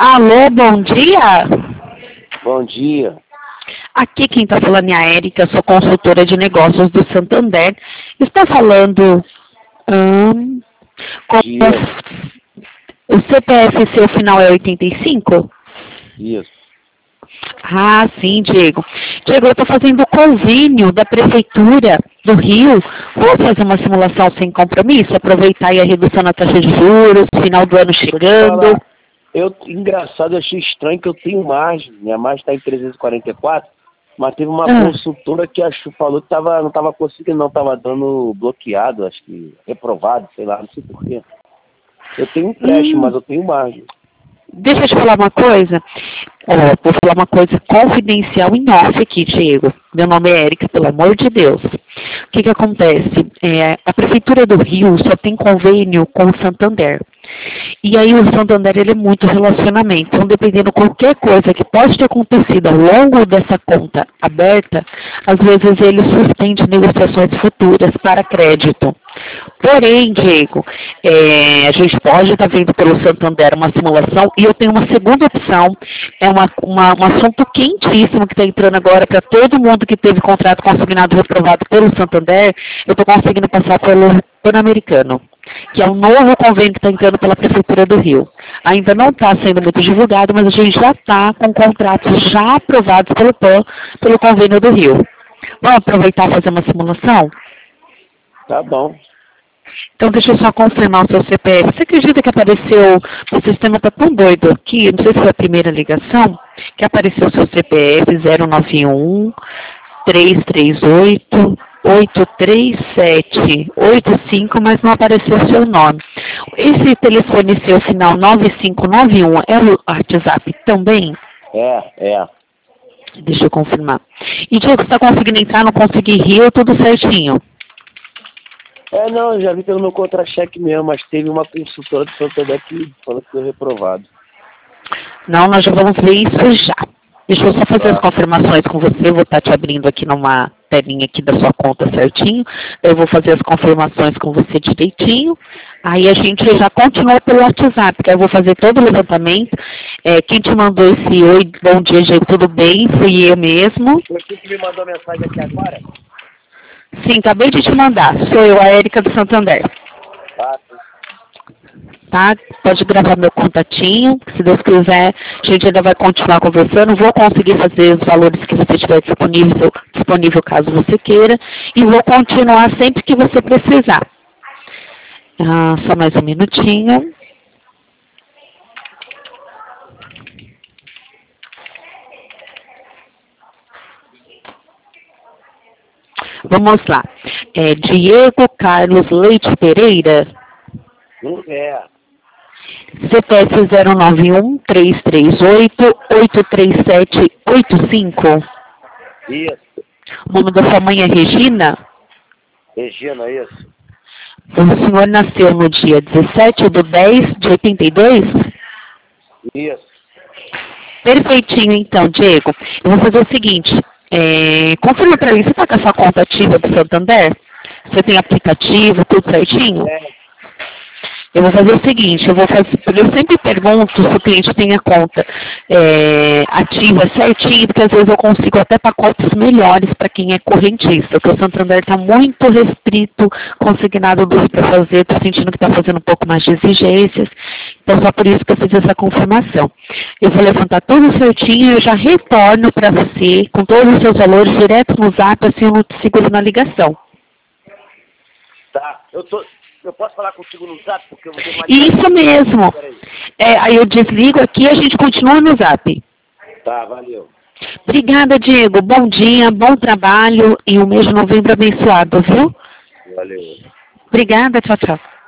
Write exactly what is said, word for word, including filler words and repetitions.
Alô, bom dia. Bom dia. Aqui quem está falando é a Érica, sou consultora de negócios do Santander. Está falando hum, com Dia. o C P F, seu final é oitenta e cinco? Isso. Ah, sim, Diego. Diego, eu estou fazendo o convênio da Prefeitura do Rio. Vou fazer uma simulação sem compromisso, aproveitar aí a redução na taxa de juros, final do ano Deixa eu te chegando. falar, Eu, engraçado, eu achei estranho que eu tenho margem. Minha margem está em trezentos e quarenta e quatro, mas teve uma Ah. consultora que achou, falou que tava, não estava conseguindo, não, estava dando bloqueado, acho que reprovado, sei lá, não sei porquê. Eu tenho um empréstimo, Hum. mas eu tenho margem. Deixa eu te falar uma coisa. Ó, vou falar uma coisa confidencial em off aqui, Diego. Meu nome é Érica, pelo amor de Deus. O que que acontece? É, a Prefeitura do Rio só tem convênio com o Santander. E aí o Santander, ele é muito relacionamento. Então, dependendo de qualquer coisa que pode ter acontecido ao longo dessa conta aberta, às vezes ele suspende negociações futuras para crédito. Porém, Diego, é, a gente pode estar vendo pelo Santander uma simulação e eu tenho uma segunda opção, é uma, uma, um assunto quentíssimo que está entrando agora para todo mundo que teve contrato consignado reprovado pelo Santander, eu estou conseguindo passar pelo Pan-Americano, que é um novo convênio que está entrando pela Prefeitura do Rio. Ainda não está sendo muito divulgado, mas a gente já está com contratos já aprovados pelo Pan, pelo convênio do Rio. Vamos aproveitar e fazer uma simulação? Tá bom. Então, deixa eu só confirmar o seu C P F. Você acredita que apareceu, o sistema está tão doido aqui, não sei se foi a primeira ligação, que apareceu o seu C P F zero nove um, três três oito, oito três sete, oito cinco, mas não apareceu o seu nome. Esse telefone seu, final nove cinco nove um, é o WhatsApp também? É, é. Deixa eu confirmar. E, Diego, você está conseguindo entrar, não consegui rir, tudo certinho? É, não, eu já vi pelo meu contra-cheque mesmo, mas teve uma consultora do Santander que falou que foi reprovado. Não, nós já vamos ver isso já. Deixa eu só fazer as Tá. confirmações com você, vou estar te abrindo aqui numa telinha aqui da sua conta certinho. Eu vou fazer as confirmações com você direitinho. Aí a gente já continua pelo WhatsApp, que eu vou fazer todo o levantamento. É, quem te mandou esse oi, bom dia, Diego, tudo bem? Fui eu mesmo. Você que me mandou mensagem aqui agora? Sim, acabei de te mandar. Sou eu, a Érica do Santander. Tá. Tá? Pode gravar meu contatinho, se Deus quiser, a gente ainda vai continuar conversando, vou conseguir fazer os valores que você tiver disponível, disponível caso você queira, e vou continuar sempre que você precisar. Ah, só mais um minutinho. Vamos lá. É Diego Carlos Leite Pereira. Não é. C P F zero nove um, três três oito, oito três sete, oito cinco. Isso. O nome da sua mãe é Regina? Regina, isso. O senhor nasceu no dia dezessete de dez de oitenta e dois? Isso. Perfeitinho, então, Diego. Eu vou fazer o seguinte. É, confirma para mim, você está com a sua conta ativa do Santander? Você tem aplicativo, tudo certinho? É. Eu vou fazer o seguinte, eu vou fazer, eu sempre pergunto se o cliente tem a conta é, ativa certinho, porque às vezes eu consigo até pacotes melhores para quem é correntista, porque o Santander está muito restrito, consignado para fazer, estou sentindo que está fazendo um pouco mais de exigências, então só por isso que eu fiz essa confirmação. Eu vou levantar tudo certinho e eu já retorno para você com todos os seus valores direto no zap, assim eu não te seguro na ligação. Tá. Eu tô... Eu posso falar contigo no zap? Porque eu vou ter uma... Isso mesmo. É, aí eu desligo aqui e a gente continua no zap. Tá, valeu. Obrigada, Diego. Bom dia, bom trabalho e um mês de novembro abençoado, viu? Valeu. Obrigada, tchau, tchau.